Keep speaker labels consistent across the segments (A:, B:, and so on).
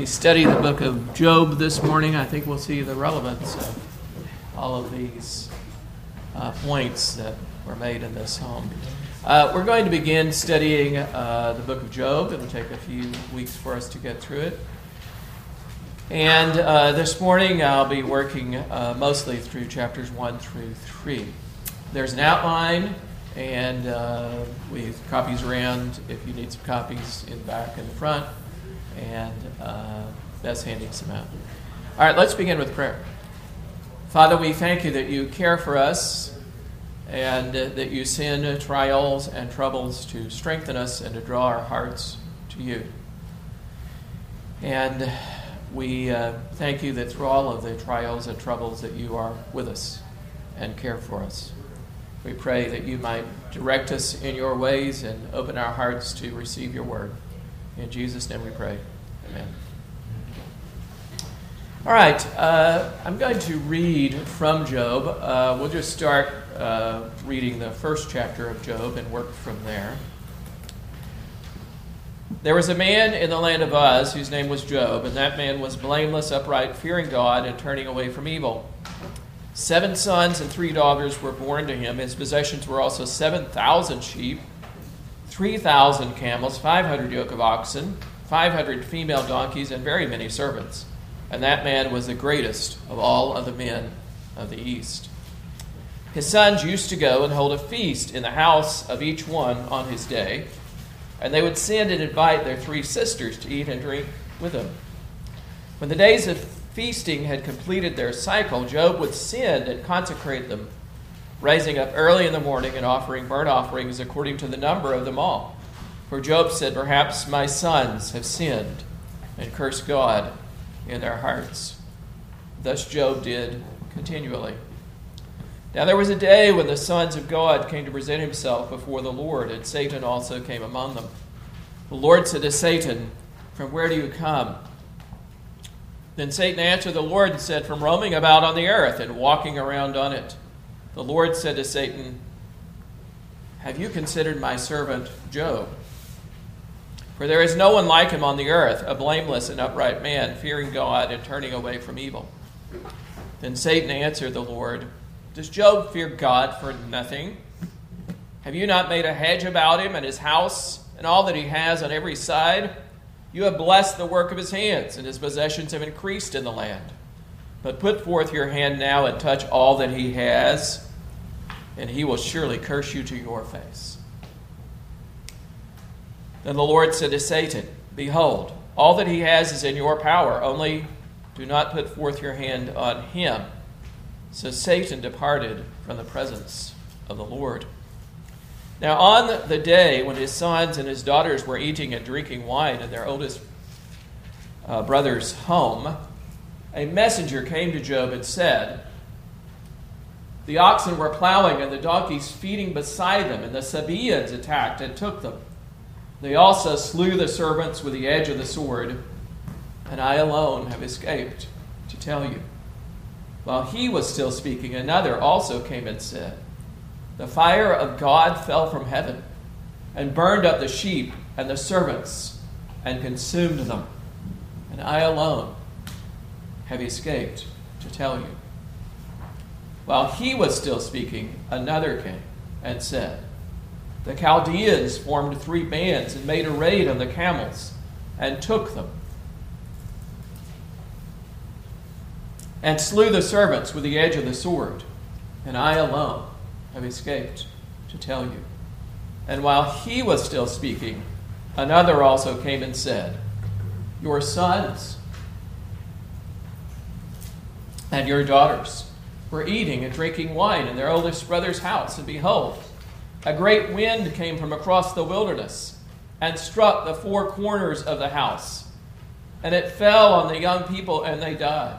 A: we study the book of Job this morning, I think we'll see the relevance of all of these points that were made in this psalm. We're going to begin studying the book of Job. It'll take a few weeks for us to get through it. And this morning I'll be working mostly through chapters 1 through 3. There's an outline, and we have copies around if you need some copies in the back and the front, and that's handing some out. All right, let's begin with prayer. Father, we thank you that you care for us and that you send trials and troubles to strengthen us and to draw our hearts to you. And we thank you that through all of the trials and troubles that you are with us and care for us. We pray that you might direct us in your ways and open our hearts to receive your word. In Jesus' name we pray. Amen. All right, I'm going to read from Job. We'll just start reading the first chapter of Job and work from there. There was a man in the land of Uz whose name was Job, and that man was blameless, upright, fearing God, and turning away from evil. 7 sons and 3 daughters were born to him. His possessions were also 7,000 sheep, 3,000 camels, 500 yoke of oxen, 500 female donkeys, and very many servants. And that man was the greatest of all of the men of the East. His sons used to go and hold a feast in the house of each one on his day, and they would send and invite their 3 sisters to eat and drink with them. When the days of feasting had completed their cycle, Job would send and consecrate them, rising up early in the morning and offering burnt offerings according to the number of them all. For Job said, "Perhaps my sons have sinned and cursed God in their hearts." Thus Job did continually. Now there was a day when the sons of God came to present himself before the Lord, and Satan also came among them. The Lord said to Satan, "From where do you come?" Then Satan answered the Lord and said, "From roaming about on the earth and walking around on it." The Lord said to Satan, "Have you considered my servant Job? For there is no one like him on the earth, a blameless and upright man, fearing God and turning away from evil." Then Satan answered the Lord, "Does Job fear God for nothing? Have you not made a hedge about him and his house and all that he has on every side? You have blessed the work of his hands, and his possessions have increased in the land. But put forth your hand now and touch all that he has, and he will surely curse you to your face." Then the Lord said to Satan, "Behold, all that he has is in your power, only do not put forth your hand on him." So Satan departed from the presence of the Lord. Now on the day when his sons and his daughters were eating and drinking wine in their oldest brother's home, a messenger came to Job and said, "The oxen were plowing and the donkeys feeding beside them, and the Sabaeans attacked and took them. They also slew the servants with the edge of the sword, and I alone have escaped to tell you." While he was still speaking, another also came and said, "The fire of God fell from heaven and burned up the sheep and the servants and consumed them, and I alone have escaped to tell you." While he was still speaking, another came and said, "The Chaldeans formed 3 bands and made a raid on the camels and took them, and slew the servants with the edge of the sword, and I alone have escaped to tell you." And while he was still speaking, another also came and said, "Your sons and your daughters were eating and drinking wine in their oldest brother's house, and behold, a great wind came from across the wilderness and struck the 4 corners of the house, and it fell on the young people, and they died.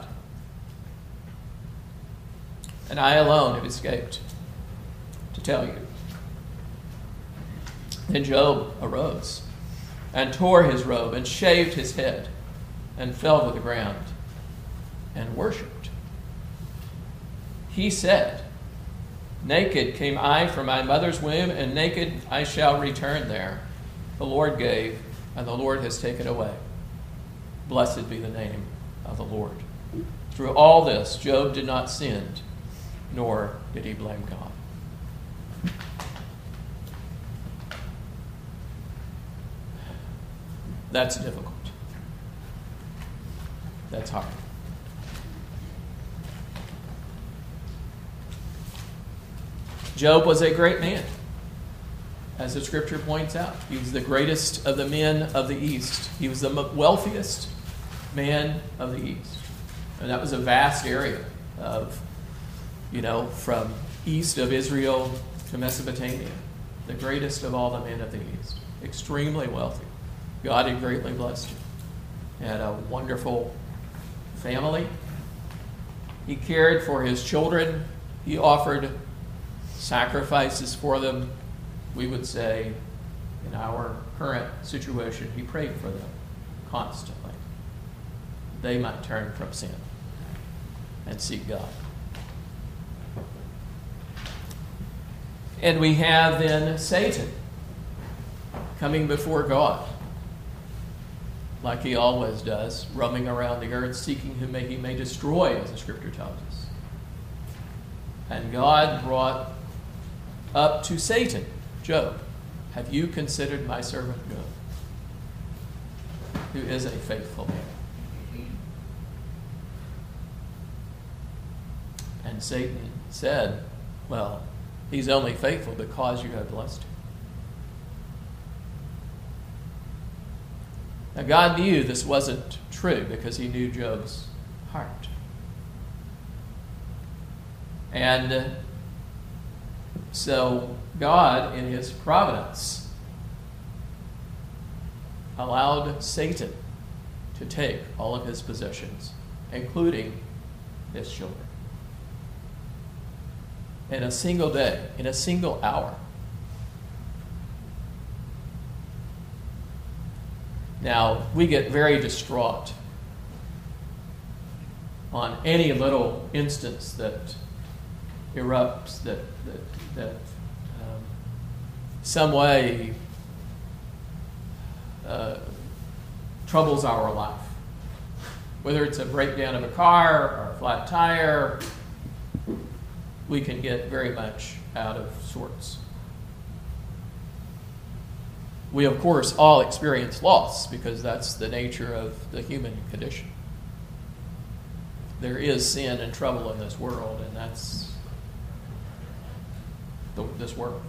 A: And I alone have escaped to tell you." Then Job arose and tore his robe and shaved his head and fell to the ground and worshipped. He said, "Naked came I from my mother's womb, and naked I shall return there. The Lord gave, and the Lord has taken away. Blessed be the name of the Lord. Through all this, Job did not sin, nor did he blame God. That's difficult. That's hard. Job was a great man, as the scripture points out. He was the greatest of the men of the East. He was the wealthiest man of the East. And that was a vast area of, from east of Israel to Mesopotamia. The greatest of all the men of the East. Extremely wealthy. God had greatly blessed him. Had a wonderful family. He cared for his children. He offered sacrifices for them. We would say, in our current situation, he prayed for them constantly. They might turn from sin and seek God. And we have then Satan coming before God, like he always does, roaming around the earth, seeking whom he may destroy, as the scripture tells us. And God brought up to Satan, Job, have you considered my servant Job, who is a faithful man? And Satan said, well, he's only faithful because you have blessed him. Now, God knew this wasn't true because he knew Job's heart. And so God, in his providence, allowed Satan to take all of his possessions, including his children. In a single day, in a single hour. Now, we get very distraught on any little instance that erupts, that some way troubles our life. Whether it's a breakdown of a car or a flat tire, we can get very much out of sorts. We, of course, all experience loss because that's the nature of the human condition. There is sin and trouble in this world, and that's this world.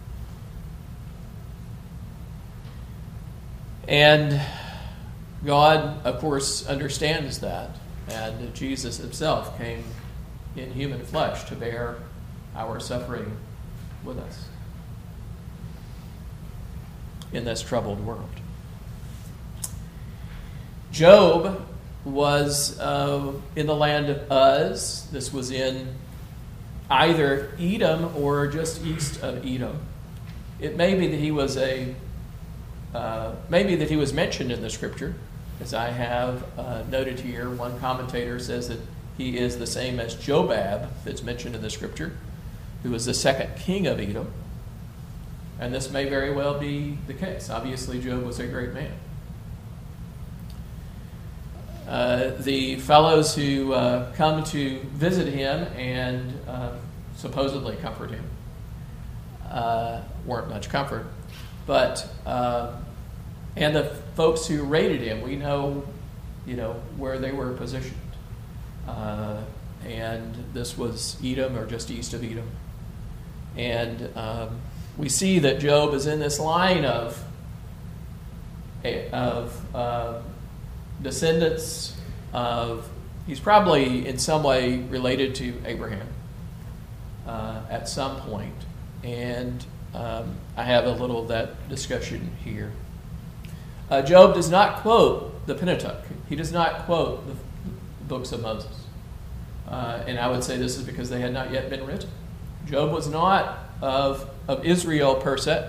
A: And God, of course, understands that, and Jesus himself came in human flesh to bear our suffering with us in this troubled world. Job was in the land of Uz. This was in either Edom or just east of Edom. It may be that he was mentioned in the scripture, as I have noted here. One commentator says that he is the same as Jobab that's mentioned in the scripture, who was the second king of Edom. And this may very well be the case. Obviously, Job was a great man. The fellows who come to visit him and supposedly comfort him weren't much comfort. But and the folks who raided him, we know where they were positioned. And this was Edom, or just east of Edom. And we see that Job is in this line of descendants of, he's probably in some way related to Abraham at some point. And I have a little of that discussion here. Job does not quote the Pentateuch. He does not quote the books of Moses. And I would say this is because they had not yet been written. Job was not of Israel per se.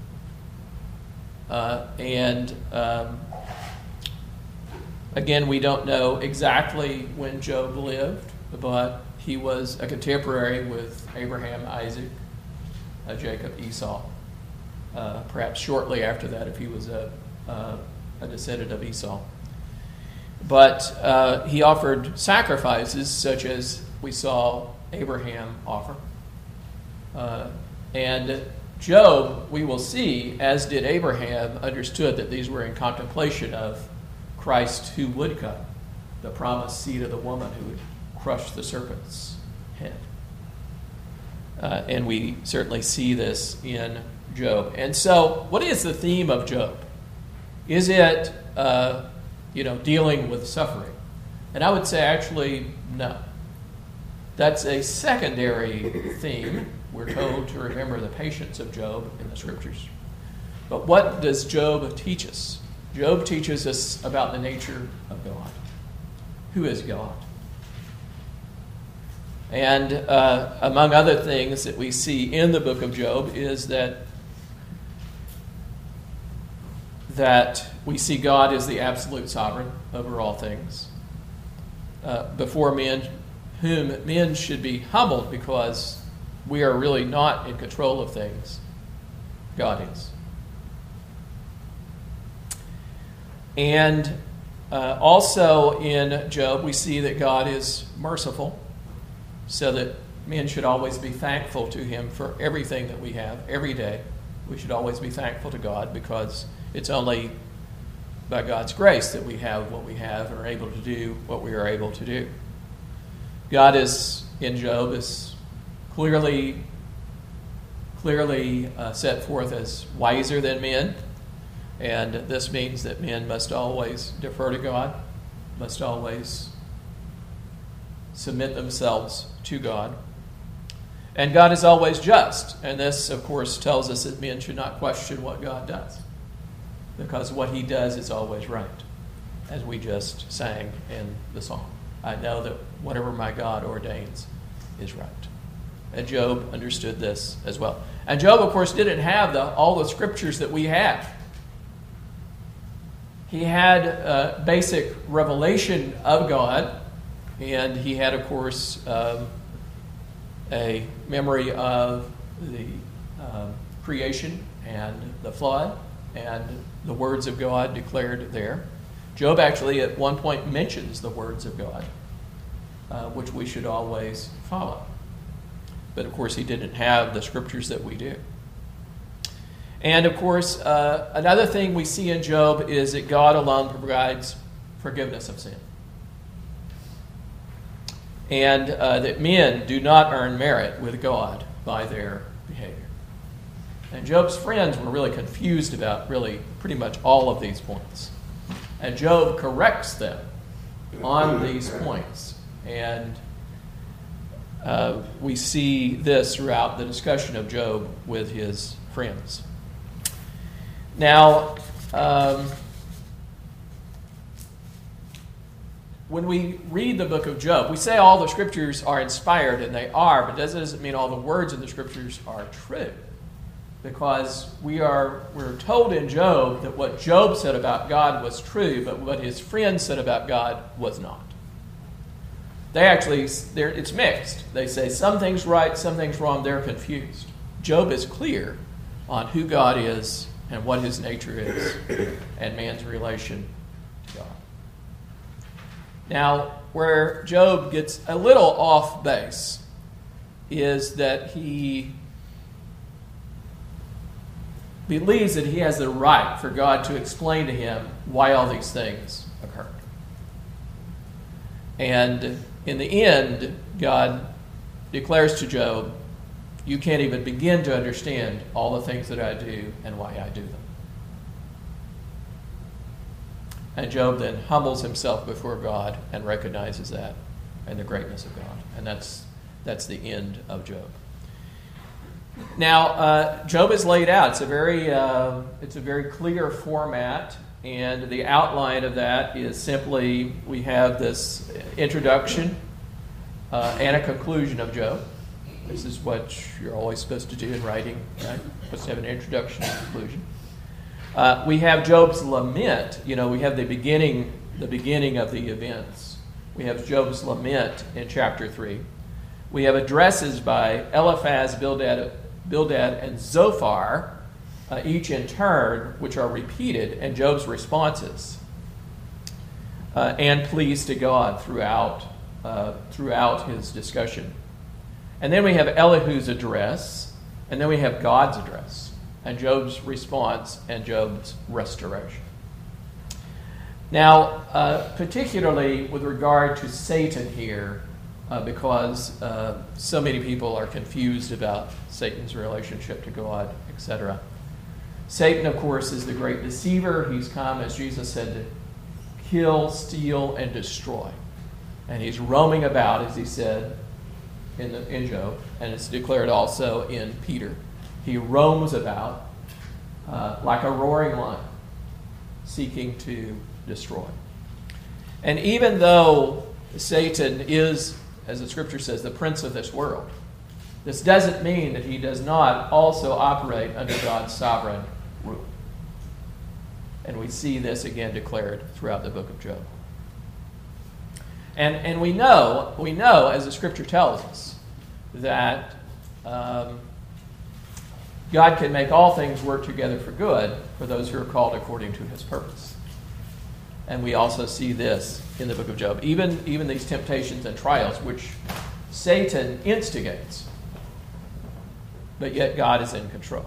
A: Again, we don't know exactly when Job lived, but he was a contemporary with Abraham, Isaac, Jacob, Esau. Perhaps shortly after that, if he was a descendant of Esau. But he offered sacrifices such as we saw Abraham offer. And Job, we will see, as did Abraham, understood that these were in contemplation of Christ who would come, the promised seed of the woman who would crush the serpent's head. And we certainly see this in Job. And so, what is the theme of Job? Is it, dealing with suffering? And I would say, actually, no. That's a secondary theme. We're told to remember the patience of Job in the Scriptures. But what does Job teach us? Job teaches us about the nature of God. Who is God? And among other things that we see in the book of Job is that we see God as the absolute sovereign over all things. Before men, whom men should be humbled because we are really not in control of things. God is. And also in Job, we see that God is merciful, so that men should always be thankful to him for everything that we have every day. We should always be thankful to God because it's only by God's grace that we have what we have and are able to do what we are able to do. God is, in Job, is clearly set forth as wiser than men, and this means that men must always defer to God, must always submit themselves to God. And God is always just, and this, of course, tells us that men should not question what God does, because what he does is always right, as we just sang in the song. I know that whatever my God ordains is right. And Job understood this as well. And Job, of course, didn't have all the scriptures that we have. He had basic revelation of God, and he had, of course, a memory of the creation and the flood and the words of God declared there. Job actually at one point mentions the words of God, which we should always follow. But of course, he didn't have the scriptures that we do. And of course, another thing we see in Job is that God alone provides forgiveness of sin. And that men do not earn merit with God by their behavior. And Job's friends were really confused about really pretty much all of these points. And Job corrects them on these points. And we see this throughout the discussion of Job with his friends. Now, when we read the book of Job, we say all the scriptures are inspired, and they are, but that doesn't mean all the words in the scriptures are true. Because we're told in Job that what Job said about God was true, but what his friends said about God was not. It's mixed. They say some things right, some things wrong. They're confused. Job is clear on who God is and what his nature is and man's relation to God. Now, where Job gets a little off base is that he believes that he has the right for God to explain to him why all these things occurred. And in the end, God declares to Job, you can't even begin to understand all the things that I do and why I do them. And Job then humbles himself before God and recognizes that and the greatness of God. And that's the end of Job. Now, Job is laid out. It's a very clear format, and the outline of that is simply we have this introduction and a conclusion of Job. This is what you're always supposed to do in writing, right? You're supposed to have an introduction and conclusion. We have Job's lament. We have the beginning of the events. We have Job's lament in chapter 3. We have addresses by Eliphaz, Bildad, and Zophar, each in turn, which are repeated, and Job's responses. and pleas to God throughout his discussion. And then we have Elihu's address, and then we have God's address, and Job's response, and Job's restoration. Now, particularly with regard to Satan here, because so many people are confused about Satan's relationship to God, etc. Satan, of course, is the great deceiver. He's come, as Jesus said, to kill, steal, and destroy. And he's roaming about, as he said in Job, and it's declared also in Peter. He roams about like a roaring lion, seeking to destroy. And even though Satan is, as the scripture says, the prince of this world, this doesn't mean that he does not also operate under God's sovereign rule. And we see this again declared throughout the book of Job. And we know, as the scripture tells us, that God can make all things work together for good for those who are called according to his purpose. And we also see this in the book of Job. Even these temptations and trials, which Satan instigates, but yet God is in control.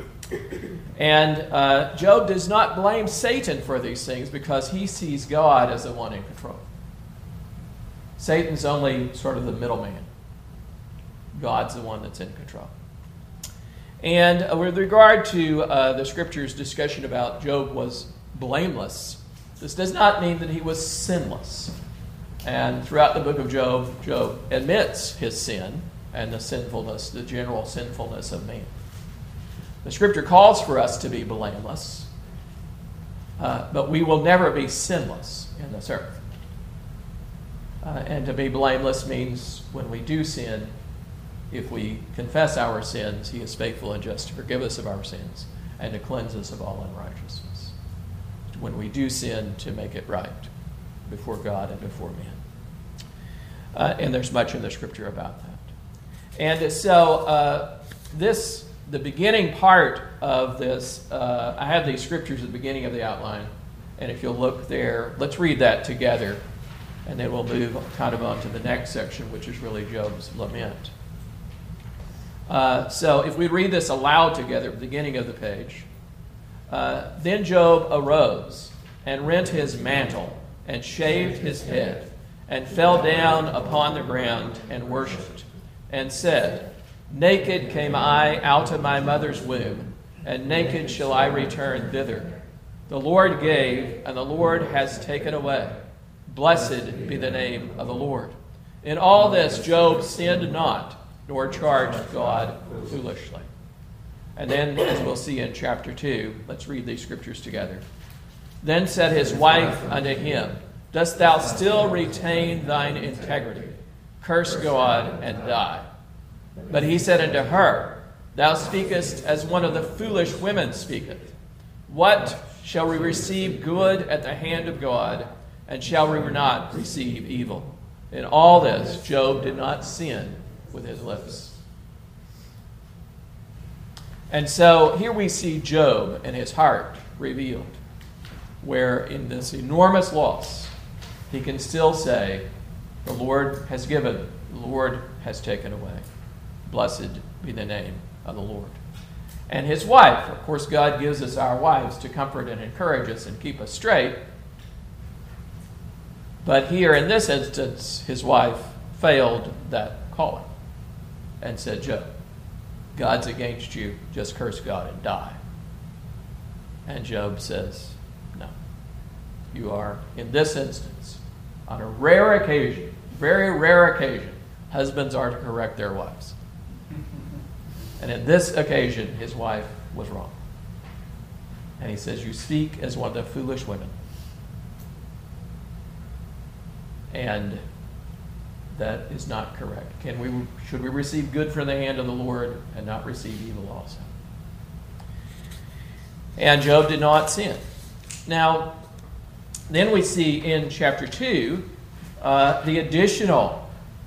A: And Job does not blame Satan for these things because he sees God as the one in control. Satan's only sort of the middleman. God's the one that's in control. And with regard to the scripture's discussion about Job was blameless, this does not mean that he was sinless. And throughout the book of Job, Job admits his sin and the sinfulness, the general sinfulness of man. The scripture calls for us to be blameless, but we will never be sinless in this earth. And to be blameless means when we do sin, if we confess our sins, he is faithful and just to forgive us of our sins and to cleanse us of all unrighteousness. When we do sin, to make it right before God and before men. And there's much in the scripture about that. And so the beginning part of this, I have these scriptures at the beginning of the outline, and if you'll look there, let's read that together, and then we'll move kind of on to the next section, which is really Job's lament. So if we read this aloud together at the beginning of the page. Then Job arose and rent his mantle and shaved his head and fell down upon the ground and worshipped and said, Naked came I out of my mother's womb, and naked shall I return thither. The Lord gave, and the Lord has taken away. Blessed be the name of the Lord. In all this Job sinned not, nor charged God foolishly. And then, as we'll see in chapter 2, let's read these scriptures together. Then said his wife unto him, Dost thou still retain thine integrity? Curse God and die. But he said unto her, Thou speakest as one of the foolish women speaketh. What shall we receive good at the hand of God, and shall we not receive evil? In all this, Job did not sin with his lips. And so here we see Job and his heart revealed, where in this enormous loss, he can still say, The Lord has given, the Lord has taken away. Blessed be the name of the Lord. And his wife, of course, God gives us our wives to comfort and encourage us and keep us straight. But here in this instance, his wife failed that calling and said, Job, God's against you, just curse God and die. And Job says, no. You are, in this instance, on a rare occasion, very rare occasion, husbands are to correct their wives. And in this occasion, his wife was wrong. And he says, you speak as one of the foolish women. And that is not correct. Should we receive good from the hand of the Lord and not receive evil also? And Job did not sin. Now, then we see in chapter 2 the additional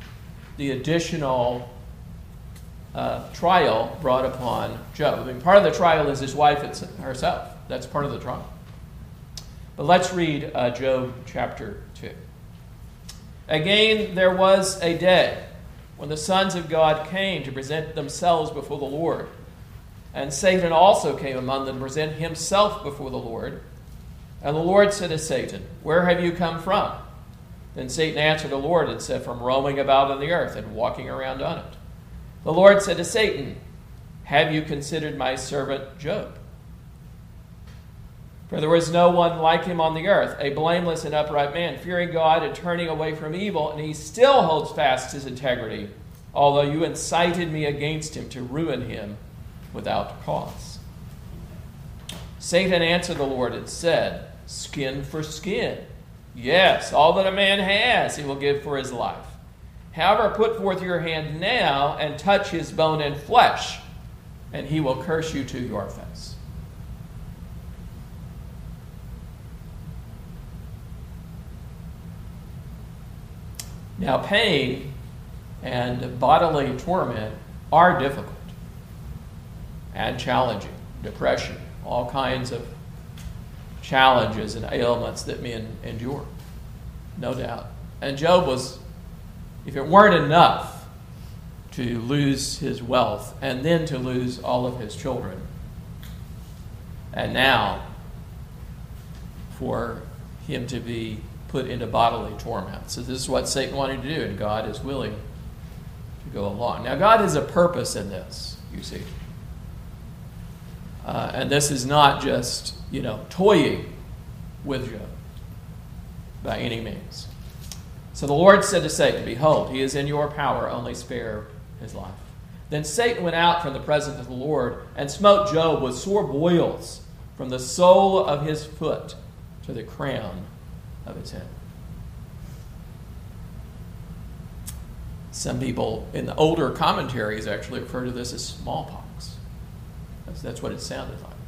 A: trial brought upon Job. I mean, part of the trial is his wife herself. That's part of the trial. But let's read Job chapter 2. Again, there was a day when the sons of God came to present themselves before the Lord. And Satan also came among them to present himself before the Lord. And the Lord said to Satan, "Where have you come from?" Then Satan answered the Lord and said, "From roaming about on the earth and walking around on it." The Lord said to Satan, "Have you considered my servant Job? For there is no one like him on the earth, a blameless and upright man, fearing God and turning away from evil, and he still holds fast his integrity, although you incited me against him to ruin him without cause." Satan answered the Lord and said, "Skin for skin. Yes, all that a man has he will give for his life. However, put forth your hand now and touch his bone and flesh, and he will curse you to your face." Now, pain and bodily torment are difficult and challenging. Depression, all kinds of challenges and ailments that men endure, no doubt. And Job was, if it weren't enough to lose his wealth and then to lose all of his children, and now for him to be put into bodily torment. So this is what Satan wanted to do, and God is willing to go along. Now, God has a purpose in this, you see. And this is not just, toying with Job by any means. So the Lord said to Satan, "Behold, he is in your power, only spare his life." Then Satan went out from the presence of the Lord and smote Job with sore boils from the sole of his foot to the crown of his head. Some people in the older commentaries actually refer to this as smallpox. That's what it sounded like.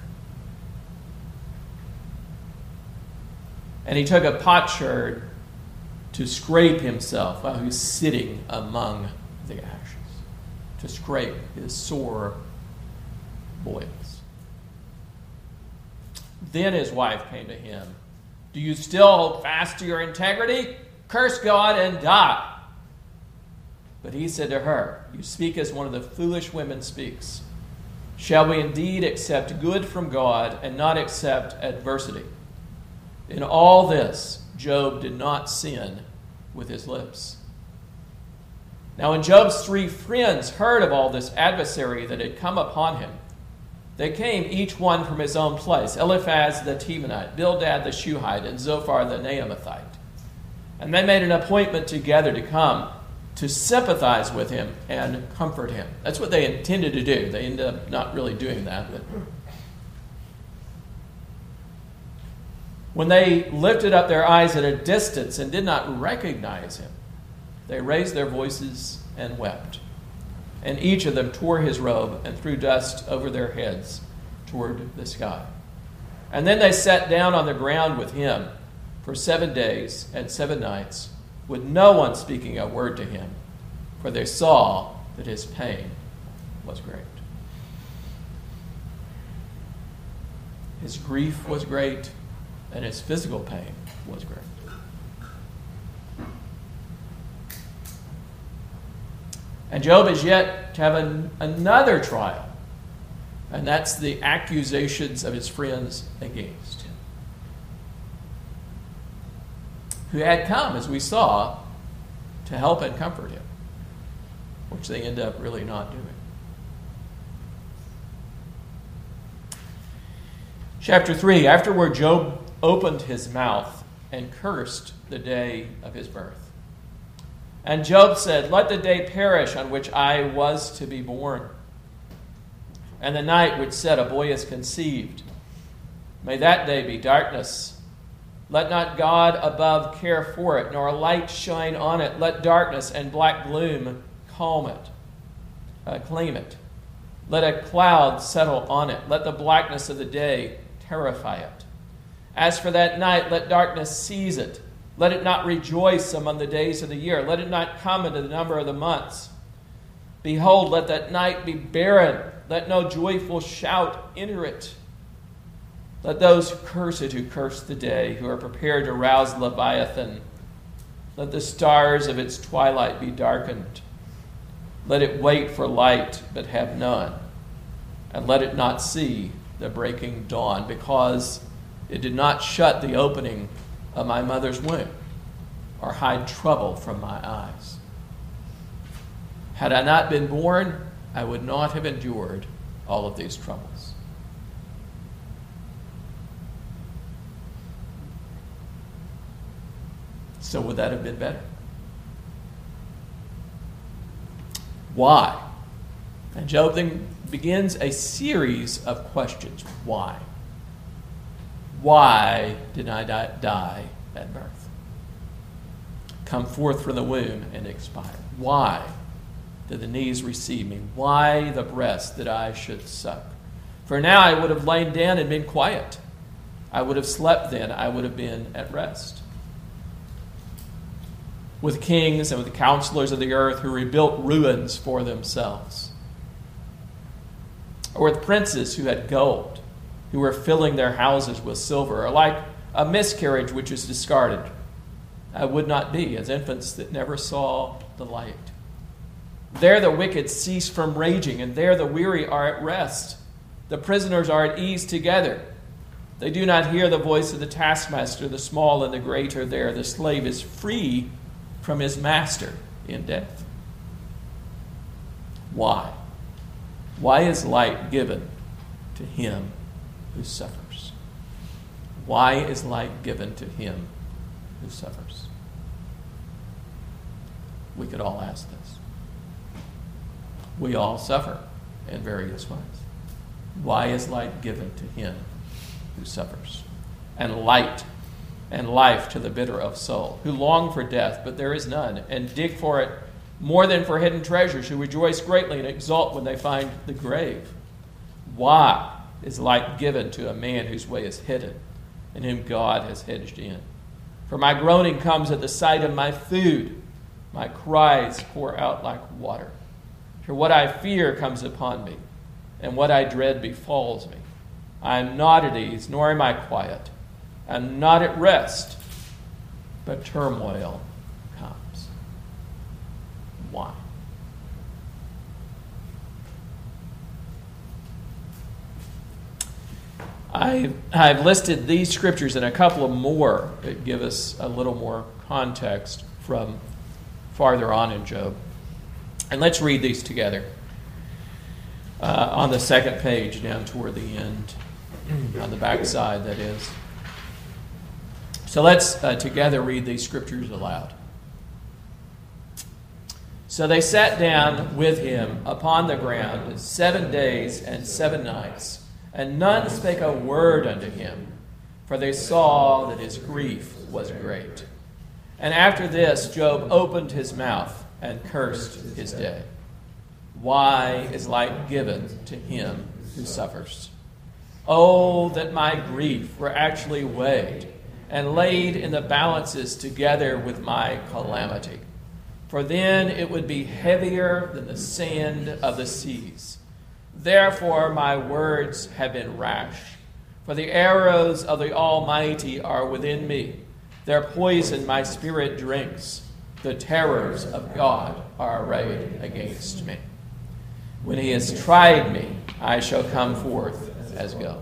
A: And he took a potsherd to scrape himself while he was sitting among the ashes, to scrape his sore boils. Then his wife came to him. "Do you still hold fast to your integrity? Curse God and die." But he said to her, "You speak as one of the foolish women speaks. Shall we indeed accept good from God and not accept adversity?" In all this, Job did not sin with his lips. Now when Job's 3 friends heard of all this adversary that had come upon him, they came each one from his own place: Eliphaz the Temanite, Bildad the Shuhite, and Zophar the Naamathite. And they made an appointment together to come to sympathize with him and comfort him. That's what they intended to do. They ended up not really doing that. But when they lifted up their eyes at a distance and did not recognize him, they raised their voices and wept. And each of them tore his robe and threw dust over their heads toward the sky. And then they sat down on the ground with him for 7 days and 7 nights, with no one speaking a word to him, for they saw that his pain was great. His grief was great, and his physical pain was great. And Job is yet to have another trial, and that's the accusations of his friends against him, who had come, as we saw, to help and comfort him, which they end up really not doing. Chapter 3, afterward Job opened his mouth and cursed the day of his birth. And Job said, "Let the day perish on which I was to be born, and the night which said, a boy is conceived. May that day be darkness. Let not God above care for it, nor a light shine on it. Let darkness and black gloom claim it. Let a cloud settle on it. Let the blackness of the day terrify it. As for that night, let darkness seize it. Let it not rejoice among the days of the year. Let it not come into the number of the months. Behold, let that night be barren. Let no joyful shout enter it. Let those who curse it who curse the day, who are prepared to rouse Leviathan. Let the stars of its twilight be darkened. Let it wait for light, but have none. And let it not see the breaking dawn, because it did not shut the opening of my mother's womb, or hide trouble from my eyes. Had I not been born, I would not have endured all of these troubles. So would that have been better? Why? And Job then begins a series of questions. Why? Why did I die at birth? Come forth from the womb and expire. Why did the knees receive me? Why the breast that I should suck? For now I would have lain down and been quiet. I would have slept then. I would have been at rest. With kings and with the counselors of the earth who rebuilt ruins for themselves. Or with princes who had gold, who were filling their houses with silver, or like a miscarriage which is discarded. I would not be as infants that never saw the light. There the wicked cease from raging, and there the weary are at rest. The prisoners are at ease together. They do not hear the voice of the taskmaster, the small and the great are there. The slave is free from his master in death. Why? Why is light given to him who suffers? Why is light given to him who suffers? We could all ask this. We all suffer in various ways. Why is light given to him who suffers? And light and life to the bitter of soul, who long for death, but there is none, and dig for it more than for hidden treasures, who rejoice greatly and exult when they find the grave. Why is light given to a man whose way is hidden, and whom God has hedged in? For my groaning comes at the sight of my food. My cries pour out like water. For what I fear comes upon me, and what I dread befalls me. I am not at ease, nor am I quiet. I am not at rest, but turmoil comes. Why? I've listed these scriptures and a couple of more that give us a little more context from farther on in Job. And let's read these together. On the second page, down toward the end, on the back side, that is. So let's together read these scriptures aloud. So they sat down with him upon the ground 7 days and 7 nights, and none spake a word unto him, for they saw that his grief was great. And after this, Job opened his mouth and cursed his day. Why is light given to him who suffers? Oh, that my grief were actually weighed and laid in the balances together with my calamity. For then it would be heavier than the sand of the seas. Therefore my words have been rash, for the arrows of the Almighty are within me. Their poison my spirit drinks. The terrors of God are arrayed against me. When he has tried me, I shall come forth as gold.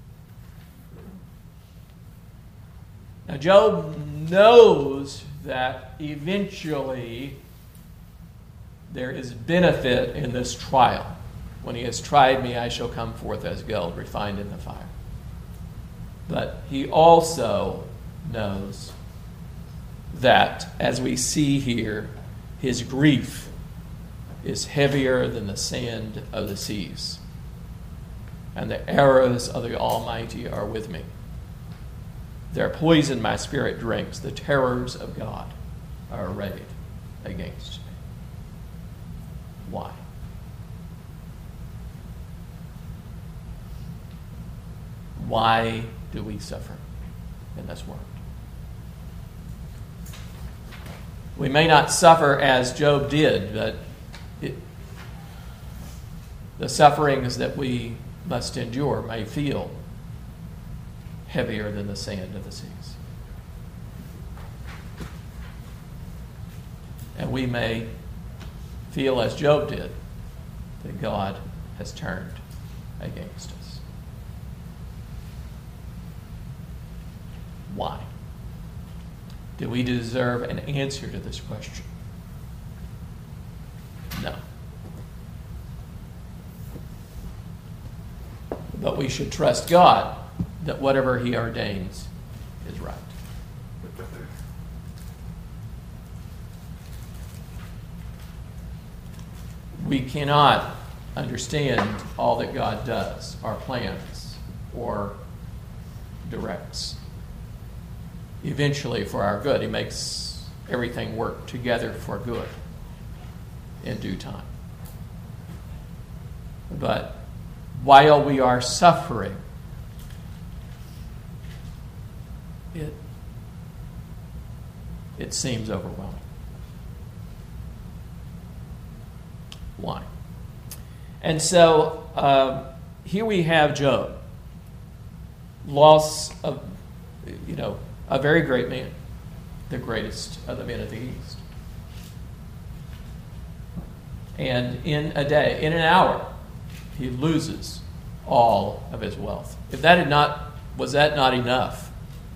A: Now Job knows that eventually there is benefit in this trial. When he has tried me, I shall come forth as gold, refined in the fire. But he also knows that, as we see here, his grief is heavier than the sand of the seas, and the arrows of the Almighty are with me. Their poison my spirit drinks. The terrors of God are arrayed against me. Why? Why do we suffer in this world? We may not suffer as Job did, but the sufferings that we must endure may feel heavier than the sand of the seas. And we may feel, as Job did, that God has turned against us. Why? Do we deserve an answer to this question? No. But we should trust God that whatever He ordains is right. We cannot understand all that God does, or plans, or directs. Eventually, for our good, He makes everything work together for good in due time. But while we are suffering, it seems overwhelming. Why? And so here we have Job, loss of, a very great man, the greatest of the men of the East. And in a day, in an hour, he loses all of his wealth. Was that not enough?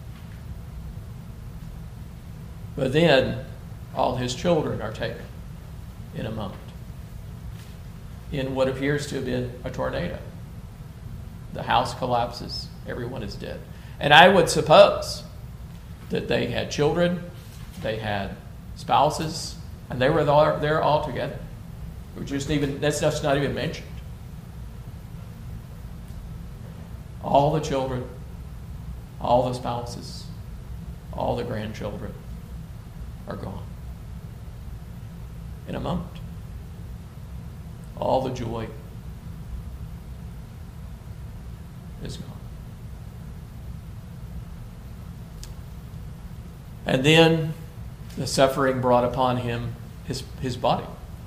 A: But then all his children are taken in a moment, in what appears to have been a tornado. The house collapses, everyone is dead. And I would suppose that they had children, they had spouses, and they were there all together. That's just not even mentioned. All the children, all the spouses, all the grandchildren are gone in a moment. All the joy is gone. And then the suffering brought upon him his body.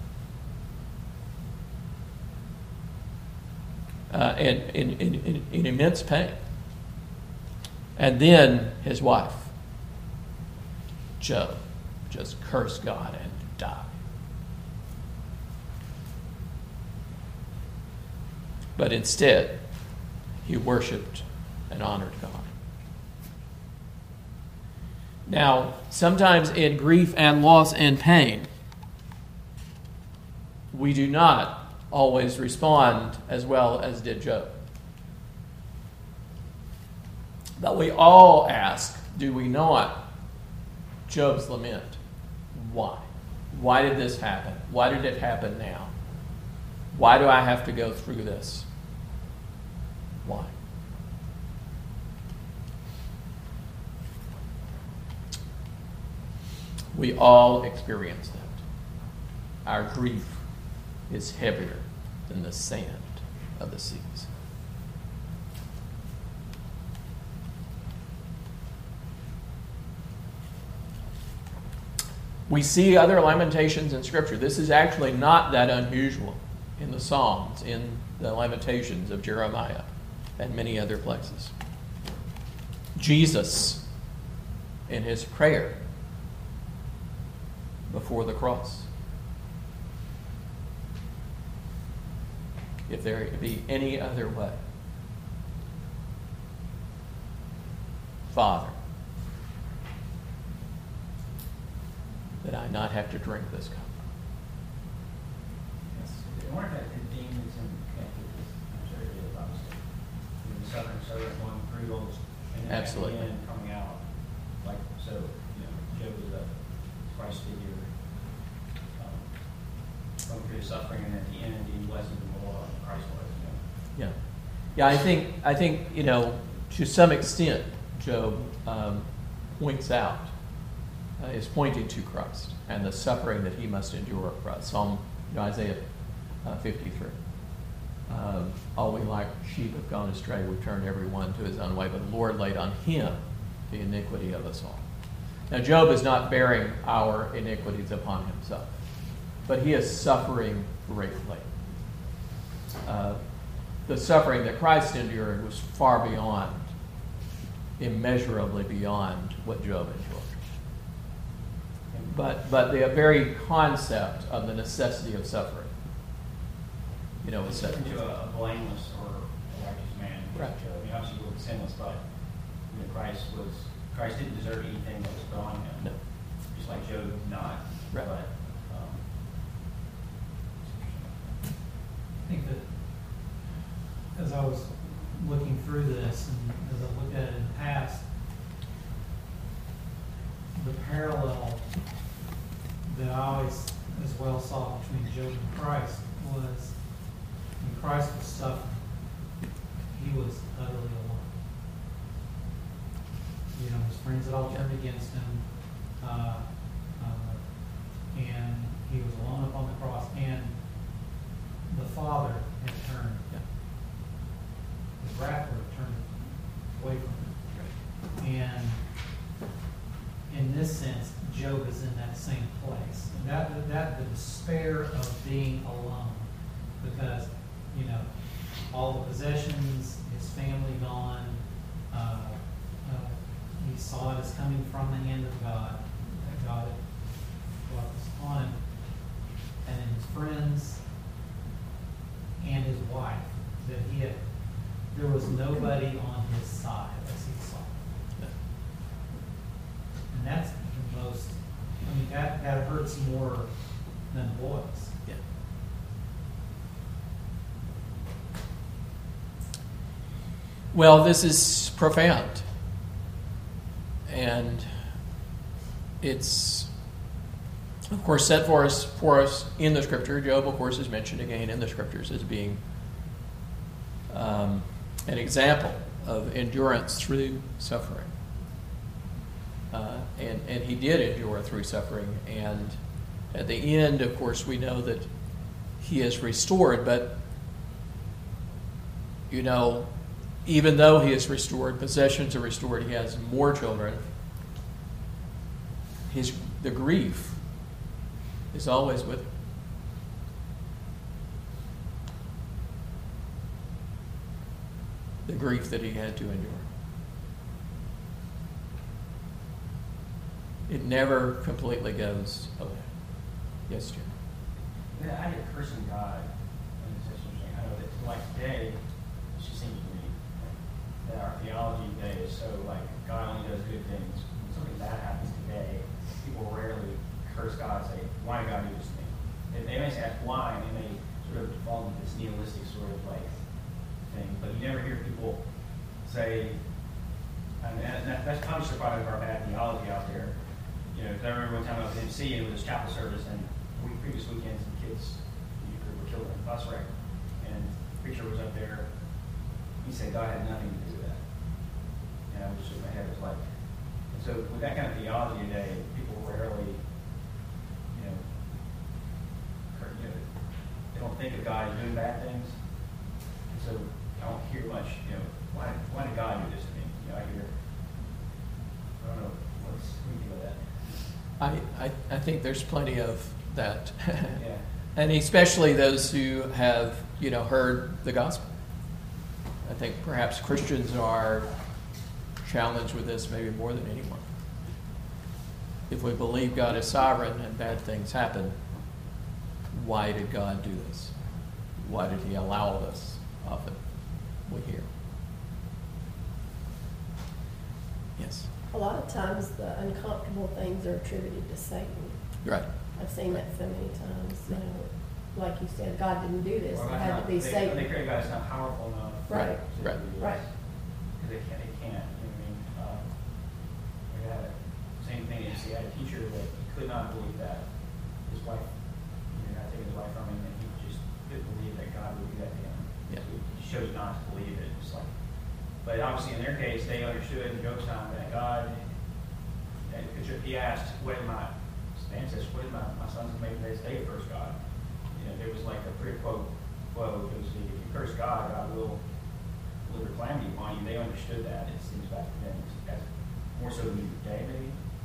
A: And in immense pain. And then his wife, Job, just cursed God and died. But instead, he worshiped and honored God. Now, sometimes in grief and loss and pain, we do not always respond as well as did Job. But we all ask, do we not, Job's lament? Why? Why did this happen? Why did it happen now? Why do I have to go through this? Why? We all experience that. Our grief is heavier than the sand of the seas. We see other lamentations in Scripture. This is actually not that unusual in the Psalms, in the Lamentations of Jeremiah, and many other places. Jesus, in his prayer before the cross, if there be any other way, Father, that I not have to drink this cup.
B: Yes, they weren't that the demons and captives. I'm sure it is, obviously. The suffering servant going through those, and then
A: Absolutely.
B: at the end coming out. Like, so, Job was a Christ figure. Going through the suffering, and at the end, he wasn't the more Christ was.
A: Yeah, I think to some extent, Job points out, is pointing to Christ and the suffering that he must endure for us. Isaiah 53. All we like sheep have gone astray, we've turned everyone to his own way, but the Lord laid on him the iniquity of us all. Now, Job is not bearing our iniquities upon himself, but he is suffering greatly. The suffering that Christ endured was far beyond immeasurably beyond what Job enjoyed. But the very concept of the necessity of suffering, was set
B: into a blameless or a righteous man.
A: Right.
B: Job. I mean, obviously he was sinless, but Christ didn't deserve anything that was put on him.
A: No.
B: Just like Job did not.
A: Right.
B: But,
C: I think that as I was looking through this and as I looked at it in the past, the parallel that I always as well saw between Job and Christ was when Christ was suffering, he was utterly alone. His friends had all turned against him, and he was alone upon the cross, and the Father had turned. His wrath had turned away from him. And in this sense, Job is in that same place. And that the despair of being alone, because all the possessions, his family gone. He saw it as coming from the hand of God, that God had brought this on him, and then his friends and his wife, that there was nobody on his side as he saw it. And that's the most, that hurts more than boys.
A: Yeah. Well, this is profound. And it's, of course, set for us in the Scripture. Job, of course, is mentioned again in the Scriptures as being an example of endurance through suffering. And he did endure through suffering. And at the end, of course, we know that he is restored. But, even though he is restored, possessions are restored, he has more children, the grief is always with him. The grief that he had to endure. It never completely goes away. Yes, Jim?
B: I get cursing God. I know that like today, it just seems to me that our theology today is so like God only does good things. When something bad happens today, people rarely curse God and say, why did God do this to me? They may say why, and they may sort of fall into this nihilistic sort of like thing. But you never hear people say, and that's obviously part of our bad theology out there. Because I remember one time I was MC and it was chapel service, and previous weekend some kids were killed in a bus wreck, and the preacher was up there. He said God had nothing to do with that. And I was just my head was like, and so with that kind of theology today, people rarely, they don't think of God as doing bad things. And so I don't hear much, why did God do this to me? I don't know, what do you think of that?
A: I think there's plenty of that.
B: Yeah.
A: And especially those who have, heard the gospel. I think perhaps Christians are challenged with this maybe more than anyone. If we believe God is sovereign and bad things happen, why did God do this? Why did he allow this? Often we hear. Yes?
D: A lot of times the uncomfortable things are attributed to Satan.
A: Right.
D: I've seen that so many times. Like you said, God didn't do this.
B: Or
D: It had to be Satan.
B: They create God is not powerful enough.
D: Right.
A: Right.
D: Right.
B: Because they can't. We had a same thing. He had a teacher that he could not believe that his wife, got taken his wife from him, and he just couldn't believe that God would do that to him.
A: Yeah.
B: So he chose not to believe it. Just like, but obviously in their case, they understood in Job's time that God. He asked, "What did my ancestors? What did my sons make today? They first God." There was like a pretty quote. It was if you curse God, God will deliver calamity upon you. They understood that. It seems back then, as more so than today, maybe.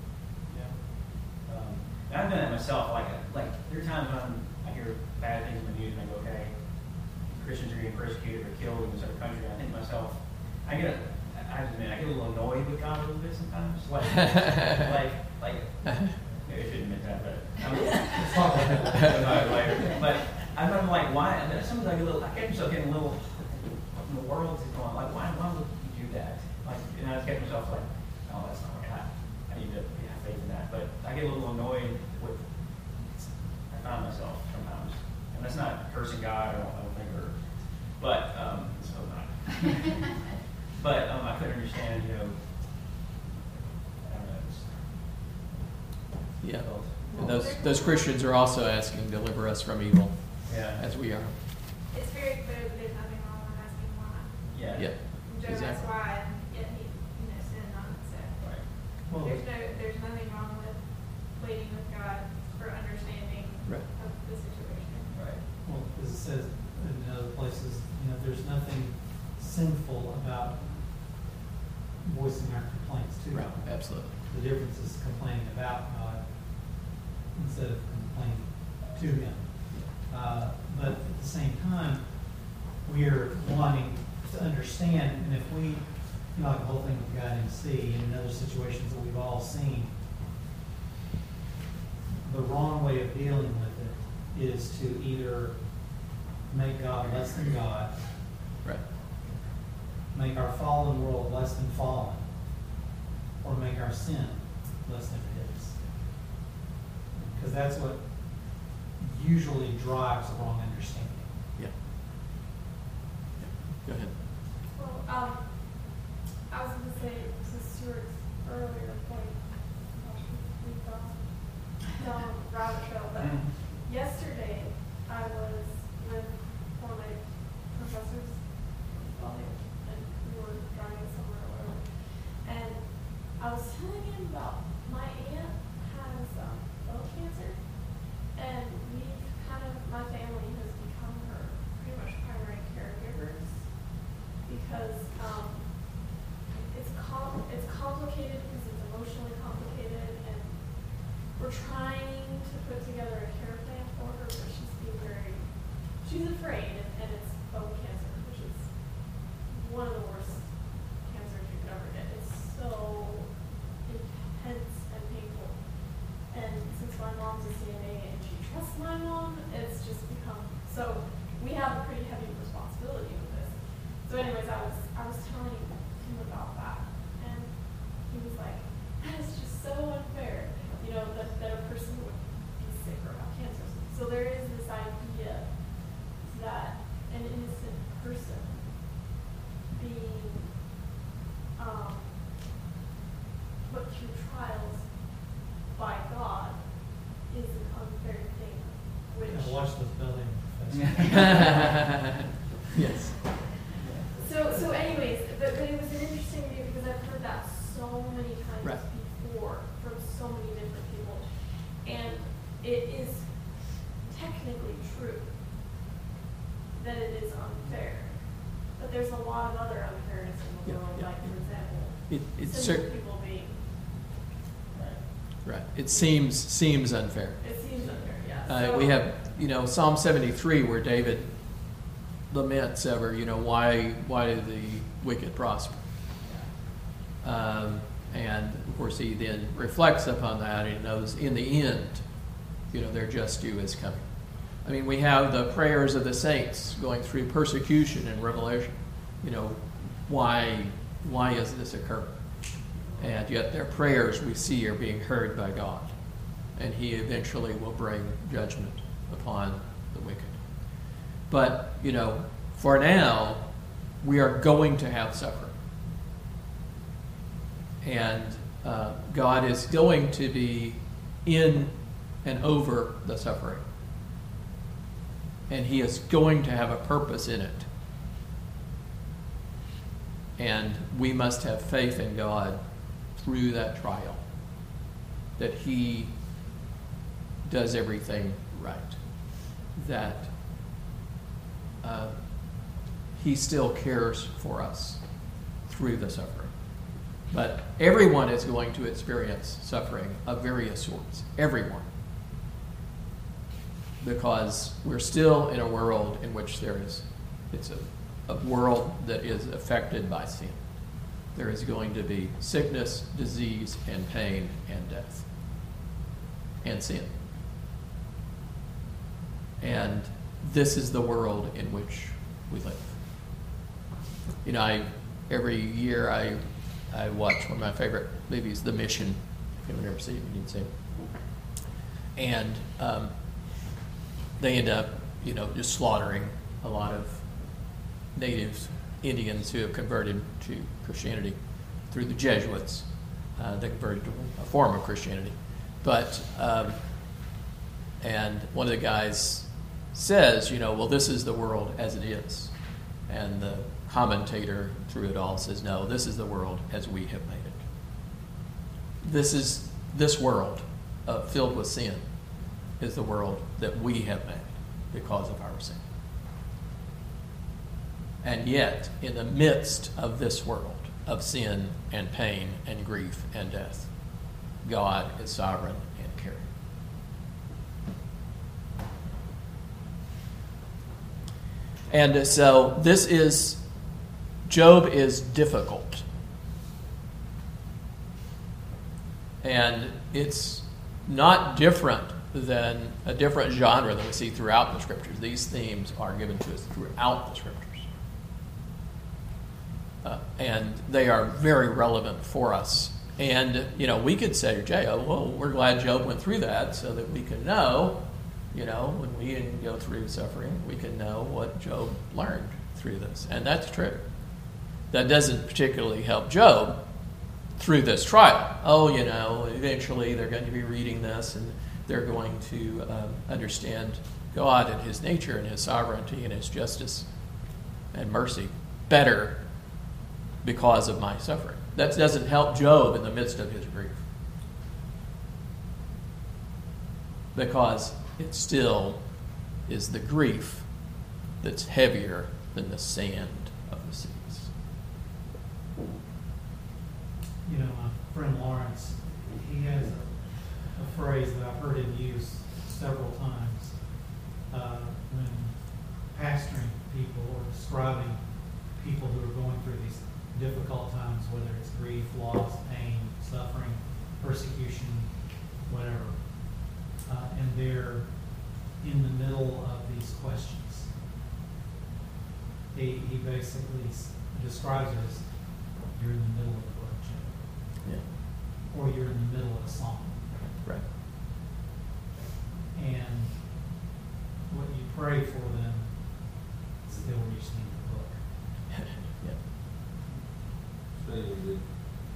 B: And I've done that myself. Like there are times when I hear bad things in the news, and I go, "Okay, Christians are getting persecuted or killed in this other country." And I think to myself, I I have to admit, I get a little annoyed with God a little bit sometimes. Like, maybe I shouldn't admit that, but
C: Let's talk about that.
B: later. But I'm like, why? And then sometimes I catch myself getting a little, what in the world is going on? Like, why would you do that? Like, and I catch myself like, oh, that's not right. I need to have faith in that. But I get a little annoyed with, I find myself sometimes. And that's not cursing God, I don't think, but, so not. But I couldn't understand, I don't know.
A: Yeah. And those Christians are also asking, deliver us from evil,
B: Yeah.
A: as we are.
E: It's very clear that there's nothing wrong with asking why.
B: Yeah.
A: Yeah.
E: Job asked
A: Exactly.
E: why, and yet he, sinned on it. So
B: Right.
C: Well,
E: there's nothing wrong with waiting with God for understanding
A: Right.
E: of the situation.
B: Right.
C: well, as it says in other places, there's nothing sinful about voicing our complaints to
A: Right.
C: God.
A: Absolutely.
C: The difference is complaining about God instead of complaining to Him. But at the same time, we are wanting to understand, and if we, like the whole thing with God in sea and in other situations that we've all seen, the wrong way of dealing with it is to either make God less than God,
A: Right.
C: make our fallen world less than fallen, or make our sin less than His. Because that's what usually drives the wrong understanding.
A: Yeah. Go ahead.
E: Well, I was going to say to Stuart's earlier point, we've gone down a rabbit trail, but yesterday I was with one of my professors, and we were driving somewhere or whatever, and I was telling him about my aunt has bone cancer, and my family has become her pretty much primary caregivers because it's complicated because it's emotionally complicated, and we're trying to put together a care plan for her, but she's afraid, and it's bone cancer, which is one of the worst cancers you could ever get. It's so intense and painful. And since my mom's a CNA and she trusts my mom, it's just become, so we have a pretty heavy responsibility with this. So anyways, I was telling him about that, and he was like, that is just so unfair, that a person would be sick or have cancer. So there is this idea that an innocent person being put through trials by God is an unfair thing, which
C: Watch those building professors.
A: Yes.
E: so anyways, but it was an interesting view because I've heard that so many times
A: Right.
E: before from so many different people, and it is technically true that it is unfair, but there's a lot of other unfairness in the
A: Yeah,
E: world,
A: yeah.
E: like for example,
A: It's
E: single people being.
A: right. It seems unfair.
E: It seems unfair, yeah.
A: We have, Psalm 73 where David laments over, why do the wicked prosper? And of course he then reflects upon that and knows in the end, their just due is coming. I mean, we have the prayers of the saints going through persecution and Revelation. Why is this occurring? And yet their prayers we see are being heard by God. And He eventually will bring judgment upon the wicked. But, for now, we are going to have suffering. And God is going to be in and over the suffering. And He is going to have a purpose in it. And we must have faith in God through that trial, that He does everything right, that He still cares for us through the suffering. But everyone is going to experience suffering of various sorts. Everyone. Because we're still in a world in which it's a world that is affected by sin. there is going to be sickness, disease, and pain, and death, and sin. And this is the world in which we live. You know, every year I watch one of my favorite movies, The Mission. If you've never seen it, you need to see it. And they end up, you know, just slaughtering a lot of natives, Indians who have converted to Christianity through the Jesuits. They converted to a form of Christianity. But, and one of the guys says, you know, well, this is the world as it is. And the commentator through it all says, no, this is the world as we have made it. This world filled with sin is the world that we have made because of our sin. And yet, in the midst of this world of sin and pain and grief and death, God is sovereign and caring. And so Job is difficult. And it's not different than a different genre than we see throughout the Scriptures. These themes are given to us throughout the Scriptures. And they are very relevant for us. And, you know, we could say, well, we're glad Job went through that so that we can know, you know, when we go through suffering, we can know what Job learned through this. And that's true. That doesn't particularly help Job through this trial. Oh, you know, eventually they're going to be reading this and they're going to understand God and His nature and His sovereignty and His justice and mercy better because of my suffering. That doesn't help Job in the midst of his grief. Because it still is the grief that's heavier than the sand of the seas.
C: You know, my friend Lawrence, he has a phrase that I've heard him use several times when pastoring people or describing people who are going through these difficult times, whether it's grief, loss, pain, suffering, persecution, whatever. And they're in the middle of these questions. He basically describes it as you're in the middle of a book chapter.
A: Yeah.
C: Or you're in the middle of a song.
A: Right.
C: And what you pray for them still reach the end of the book.
A: Yeah.
F: Saying that,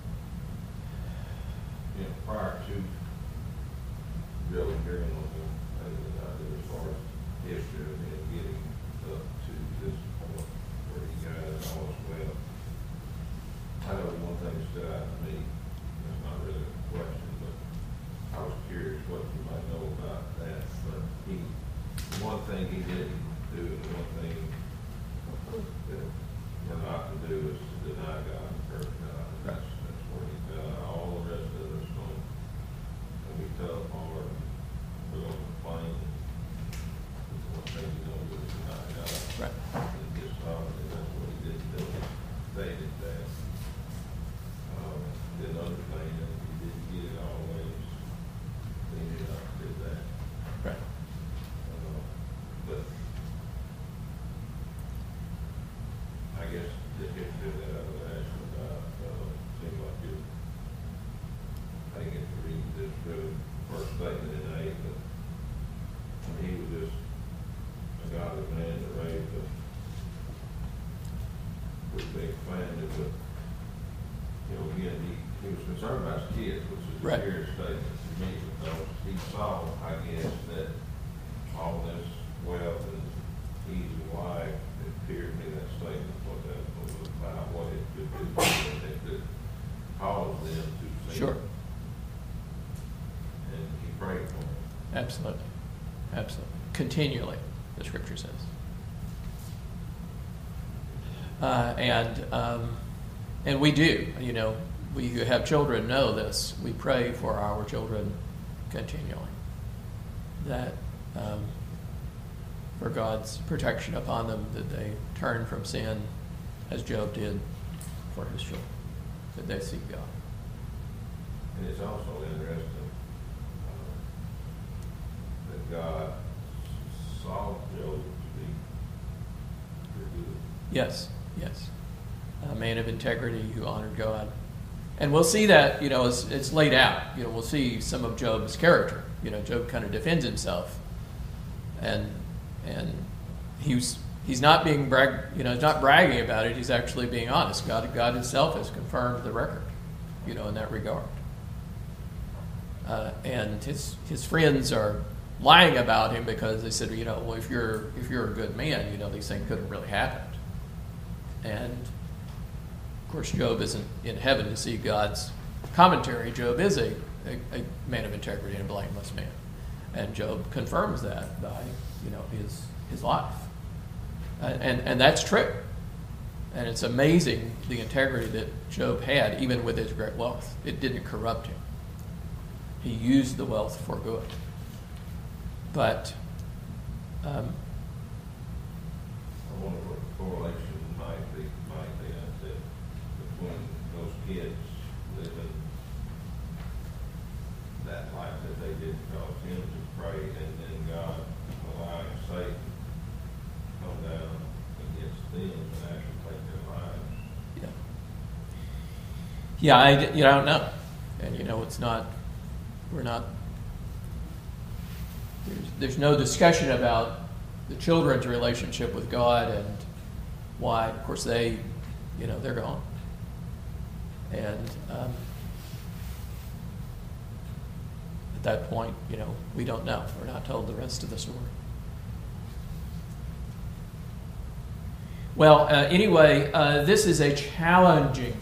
F: you know, prior to Joe hearing on him, as far as history of him getting up to this point where he got it all as well, I know one thing that stood out to me, it's not really a question, but I was curious what you might know about that. But one thing he didn't do, and one thing that we're not to do is to deny God and curse God. That's where he fell. All the rest of us going to be tough, or we're going to complain. One thing you don't do is deny God.
A: Right.
F: And get sovereign, and that's what he didn't do. He stated that. Didn't understand it. He didn't get it always. He ended up did that.
A: Right.
F: But I guess the history that I would ask you about seems like you're taking to read this really first statement in 8, but he was just a godly man that raised a pretty big family, but you know, again, he was concerned about his kids, which is a
A: Right.
F: serious statement to me, because he saw, I guess, that all this wealth and easy life, it appeared to me that statement what that was about, what it could do, and it could cause them to sin.
A: Sure.
F: And he prayed for them.
A: Absolutely. Absolutely. Continually, the Scripture says. And we do, you know, we who have children know this. We pray for our children continually. That for God's protection upon them, that they turn from sin, as Job did for his children. that they seek God.
F: And it's also interesting that God saw Job to be pretty good.
A: Yes, yes. A man of integrity who honored God. And we'll see that, as it's laid out. We'll see some of Job's character. Job kind of defends himself. And he's not being he's not bragging about it. He's actually being honest. God himself has confirmed the record, in that regard. And his friends are lying about him because they said, well, if you're a good man, these things couldn't really happen. And of course, Job isn't in heaven to see God's commentary. Job is a man of integrity and a blameless man, and Job confirms that by his life, and that's true. And it's amazing the integrity that Job had, even with his great wealth. It didn't corrupt him. He used the wealth for good. But
F: I wonder what the correlation might be between those kids living that life that they did cause him to pray, and then God allowing Satan to come down against them and actually take their lives.
A: yeah, I don't know, and it's not. We're not. There's no discussion about the children's relationship with God and why. Of course, they're gone. And at that point, we don't know. We're not told the rest of the story. Well, anyway, this is a challenging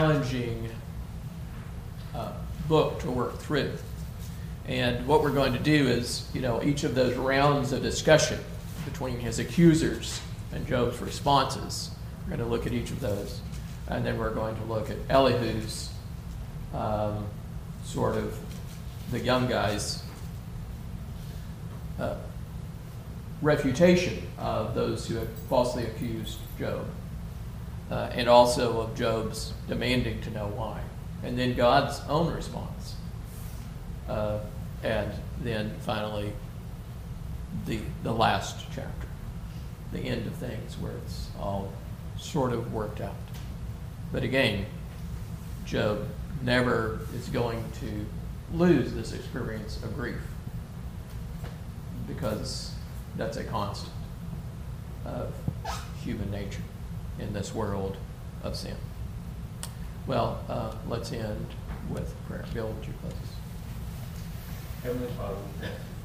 A: book to work through. And what we're going to do is, each of those rounds of discussion between his accusers and Job's responses, we're going to look at each of those. And then we're going to look at Elihu's sort of the young guy's refutation of those who had falsely accused Job, and also of Job's demanding to know why. And then God's own response. And then finally, the last chapter, the end of things, where it's all sort of worked out. But again, Job never is going to lose this experience of grief, because that's a constant of human nature in this world of sin. Well, let's end with prayer. Bill, would you close us?
B: Heavenly Father, we thank you